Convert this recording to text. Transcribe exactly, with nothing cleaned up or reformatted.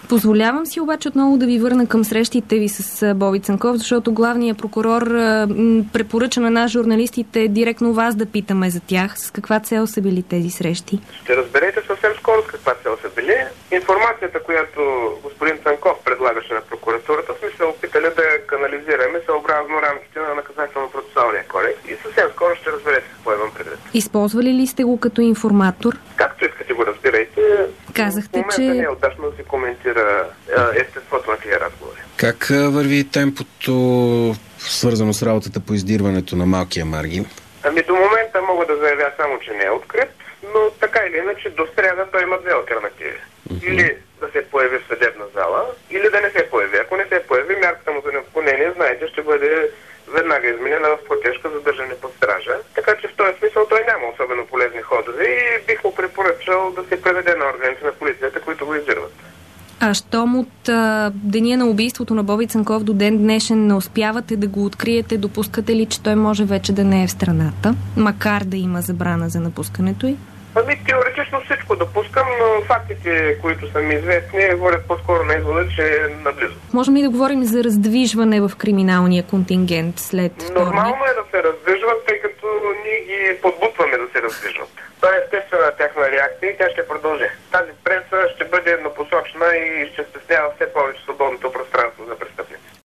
Позволявам си обаче отново да ви върна към срещите ви с Боби Цанков, защото главният прокурор препоръча на нас, журналистите, директно вас да питаме за тях. С каква цел са били тези срещи? Ще разберете съвсем скоро с каква цел са били. Информацията, която господин Цанков предлагаше на прокуратурата, сме се опитали да я канализираме съобразно рамките на наказателно-процесуалния кодекс и съвсем скоро ще разберете какво имам предвид. Използвали ли сте го като информатор? Както искате го разбирайте. Казахте, в момента че... не е удачно да се коментира естеството на тия разговори. Как върви темпото, свързано с работата по издирването на малкия Маргин? Ами до момента мога да заявя само, че не е открит, но така или иначе до сряда той има две алтернативи. Uh-huh. Или да се появи в съдебна зала, или да не се появи. Ако не се появи, мярката му за неотклонение, знаете, ще бъде веднага изменена в по-тежка задържане под стража. Така че в този смисъл той няма особено полезни ходове и бих му препоръчал да се преведе на органите на полицията, които го издирват. А щом от а, деня на убийството на Боби Цанков до ден днешен не успявате да го откриете, допускате ли, че той може вече да не е в страната, макар да има забрана за напускането й? Ами теоретично всичко допускам, но фактите, които са ми известни, говорят по-скоро на извода, че е наблизо. Можем ли да говорим за раздвижване в криминалния контингент след вторник? Нормално е да се раздвижват, тъй като ние ги подбутваме да се раздвижват. Това е естествено